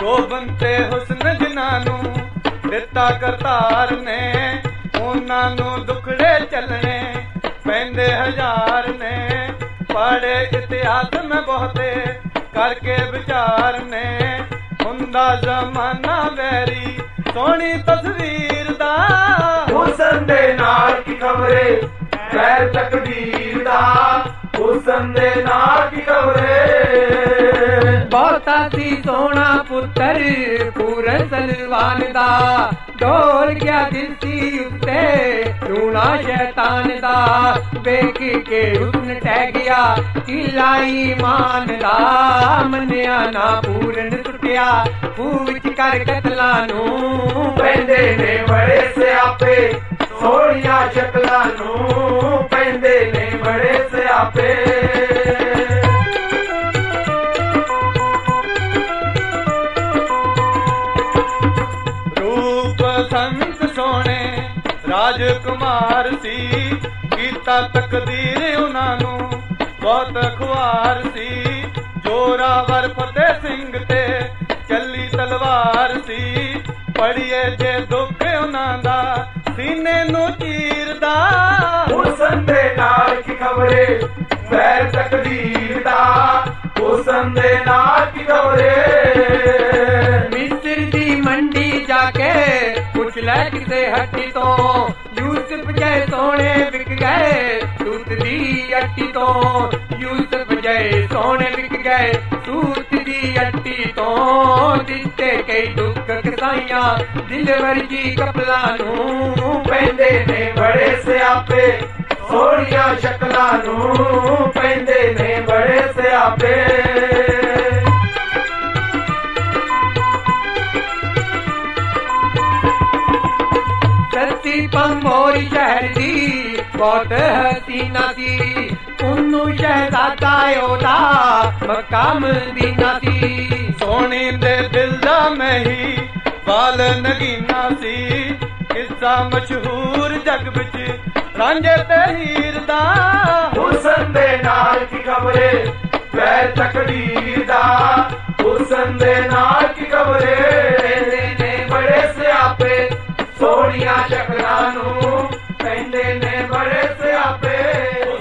ਸ਼ੋਭਨ ਤੇ ਹੁਸਨ ਜਿਨ੍ਹਾਂ ਨੂੰ ਦਿੱਤਾ ਕਰਤਾਰ ਨੇ, ਉਹਨਾਂ ਨੂੰ ਦੁਖੜੇ ਚੱਲਣੇ ਪੈਂਦੇ ਹਜ਼ਾਰ ਨੇ। ਪੜ੍ਹੇ ਇਤਿਹਾਸ ਮੈਂ ਬਹੁਤੇ ਕਰਕੇ ਵਿਚਾਰ ਨੇ, ਹੁੰਦਾ ਜ਼ਮਾਨਾ ਵੈਰੀ ਸੋਹਣੀ ਤਸਵੀਰ ਦਾ। ਹੁਸਨ ਦੇ ਨਾਲ ਕੀ ਖਬਰੇ ਖੈਰ ਤਕਦੀਰ ਦਾ, ਹੁਸਨ ਦੇ ਨਾਲ ਕੀ ਖਬਰੇ। ਬਹੁਤਾ ਸੀ ਸੋਹਣਾ ਪੁੱਤਰ ਪੂਰਨ ਸਲਵਾਨ ਦਾ, ਡੋਲ ਗਿਆ ਦਿਲ ਸੀ ਉੱਤੇ ਲੂਣਾ ਸ਼ੈਤਾਨ ਦਾ। ਵੇਖ ਕੇ ਹੁਸਨ ਟਹਿ ਗਿਆ ਕਿਲਾ ਈਮਾਨ ਦਾ, ਮੰਨਿਆ ਨਾ ਪੂਰਨ ਟੁੱਟਿਆ ਖੂਹ ਵਿੱਚ ਕਰ ਕਤਲਾਂ ਨੂੰ। ਪੈਂਦੇ ਨੇ ਬੜੇ ਸਿਆਪੇ ਸੋਹਣੀਆਂ ਸ਼ਕਲਾਂ ਨੂੰ, ਪੈਂਦੇ ਨੇ ਬੜੇ ਸਿਆਪੇ। ਸੰਤ ਸੋਹਣੇ ਰਾਜਕੁਮਾਰ ਸੀ, ਕੀਤਾ ਤਕਦੀਰ ਉਹਨਾਂ ਨੂੰ ਬਹੁਤ ਖੁਆਰ ਸੀ। ਜੋਰਾਵਰ ਫਤਿਹ ਸਿੰਘ ਤੇ ਚੱਲੀ ਤਲਵਾਰ ਸੀ, ਪੜੀਏ ਜੇ ਦੁੱਖ ਉਹਨਾਂ ਦਾ ਸੀਨੇ ਨੂੰ ਚੀਰਦਾ। ਹੁਸਨ ਦੇ ਨਾਲ ਕੀ ਖਬਰੇ ਖੈਰ ਤਕਦੀਰ ਦਾ, ਹੁਸਨ ਦੇ ਨਾਲ ਕੀ ਖਬਰੇ। ਮਿਸਰ ਦੀ ਮੰਡੀ ਜਾ ਕੇ ਪੁੱਛ ਲੈ ਕਿਸੇ ਹੱਟੀ ਤੋਂ, ਯੂਸਫ ਜੈ ਸੋਹਣੇ ਵਿਕ ਗਏ ਸੂਤ ਦੀ ਅੱਟੀ ਤੋਂ। ਯੂਸਫ ਜੈ ਸੋਹਣੇ ਵਿਕ ਗਏ ਸੂਤ ਦੀ ਅੱਟੀ ਤੋਂ, ਦਿੱਤੇ ਕਈ ਦੁੱਖ ਕਸਾਈਆਂ ਦਿਲ ਵਰਗੀ ਕਪਲਾਂ ਨੂੰ। ਪੈਂਦੇ ਨੇ ਬੜੇ ਸਿਆਪੇ ਸੋਹਣੀਆਂ ਸ਼ਕਲਾਂ ਨੂੰ, ਪੈਂਦੇ ਨੇ ਬੜੇ ਸਿਆਪੇ। ਸੱਤੀ ਪੰਮੋਰੀ ਸ਼ਹਿਰ ਦੀ ਬਹੁਤ ਹਸੀਨਾ ਸੀ, ਉਹਨੂੰ ਸ਼ਹਿਜ਼ਾਦਾ ਉਹਦਾ ਮੱਕਾ ਮਦੀਨਾ ਸੀ। ਸੋਹਣੀ ਦੇ ਦਿਲ ਦਾ ਮਹੀ ਬਾਲ ਨਗੀਨਾ ਸੀ, ਕਿੱਸਾ ਮਸ਼ਹੂਰ ਜਗ ਵਿੱਚ ਰਾਂਝੇ ਤੇ ਹੀਰ ਦਾ। ਹੁਸਨ ਦੇ ਨਾਲ ਕੀ ਖਬਰੇ ਖੈਰ ਤਕਦੀਰ ਦਾ, ਹੁਸਨ ਦੇ ਨਾਲ ਕੀ ਖਬਰੇ। ਪੈਂਦੇ ਨੇ ਬੜੇ ਸਿਆਪੇ ਸੋਹਣੀਆਂ ਸ਼ਕਲਾਂ ਨੂੰ, ਪੈਂਦੇ ਨੇ ਬੜੇ ਸਿਆਪੇ।